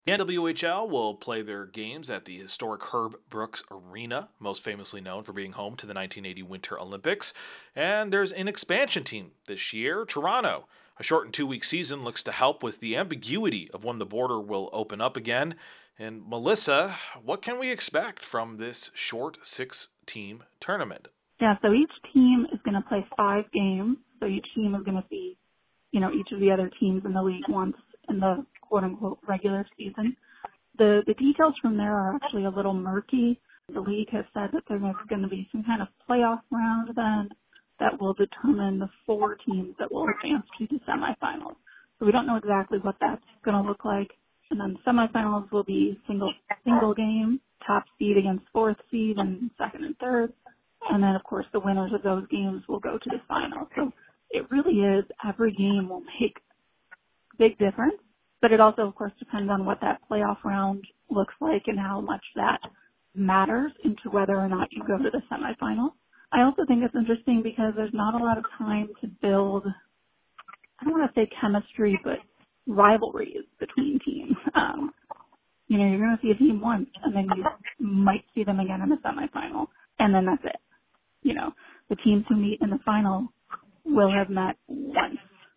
The NWHL will play their games at the historic Herb Brooks Arena, most famously known for being home to the 1980 Winter Olympics. And there's an expansion team this year, Toronto. A shortened 2 week season looks to help with the ambiguity of when the border will open up again. And Melissa, what can we expect from this short 6-team tournament? Yeah, so each team is going to play 5 games. So each team is going to see, each of the other teams in the league once in the quote-unquote regular season. The details from there are actually a little murky. The league has said that there's going to be some kind of playoff round then that will determine the 4 teams that will advance to the semifinals. So we don't know exactly what that's going to look like. And then semifinals will be single game, top seed against 4th seed and 2nd and 3rd. And then, of course, the winners of those games will go to the final. So it really is every game will make a big difference. But it also, of course, depends on what that playoff round looks like and how much that matters into whether or not you go to the semifinal. I also think it's interesting because there's not a lot of time to build, I don't want to say chemistry, but rivalries between teams. You're going to see a team once, and then you might see them again in the semifinal, and then that's it. The teams who meet in the final will have met once,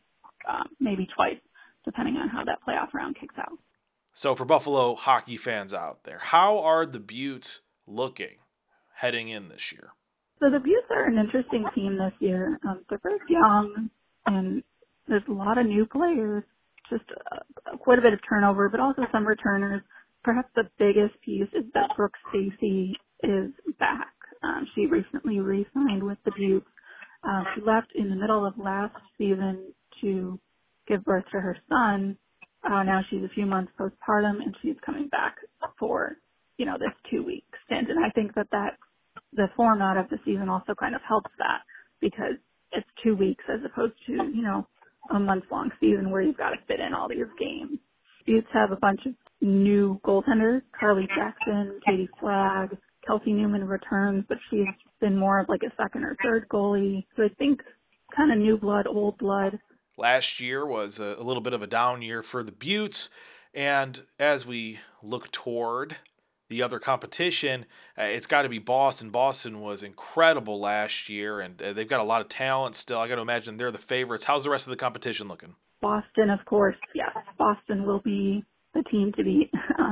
maybe twice, depending on how that playoff round kicks out. So for Buffalo hockey fans out there, how are the Buttes looking heading in this year? So the Buttes are an interesting team this year. They're very young, and there's a lot of new players, just quite a bit of turnover, but also some returners. Perhaps the biggest piece is that Brooke Stacy is back. She recently re-signed with the Buttes. She left in the middle of last season to give birth to her son. Now she's a few months postpartum, and she's coming back for, this 2-week stint. And I think that the format of the season also kind of helps that because it's 2 weeks as opposed to, a month-long season where you've got to fit in all these games. Buttes have a bunch of new goaltenders, Carly Jackson, Katie Flagg, Kelsey Newman returns, but she's been more of like a second or third goalie. So I think kind of new blood, old blood. Last year was a little bit of a down year for the Buttes, and as we look toward the other competition, it's got to be Boston. Boston was incredible last year, and they've got a lot of talent still. I got to imagine they're the favorites. How's the rest of the competition looking? Boston, of course, yes. Boston will be the team to beat,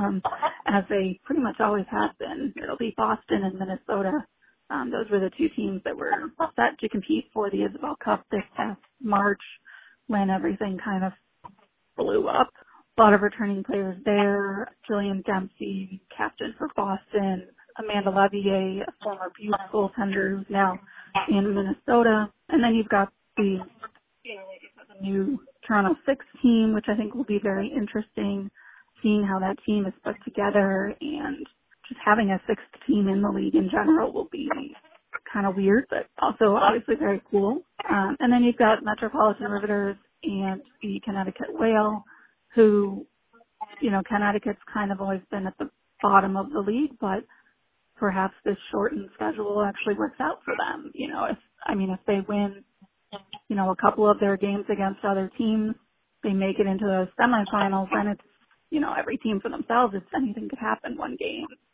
as they pretty much always have been. It'll be Boston and Minnesota. Those were the 2 teams that were set to compete for the Isabel Cup this past March when everything kind of blew up. A lot of returning players there. Jillian Dempsey, captain for Boston. Amanda Levier, a former Buttes goaltender who's now in Minnesota. And then you've got the new Toronto 6 team, which I think will be very interesting, seeing how that team is put together, and just having a 6th team in the league in general will be kind of weird, but also obviously very cool. And then you've got Metropolitan Riveters and the Connecticut Whale, who, Connecticut's kind of always been at the bottom of the league, but perhaps this shortened schedule actually works out for them. If they win, a couple of their games against other teams, they make it into the semifinals, then it's, every team for themselves. It's anything could happen one game.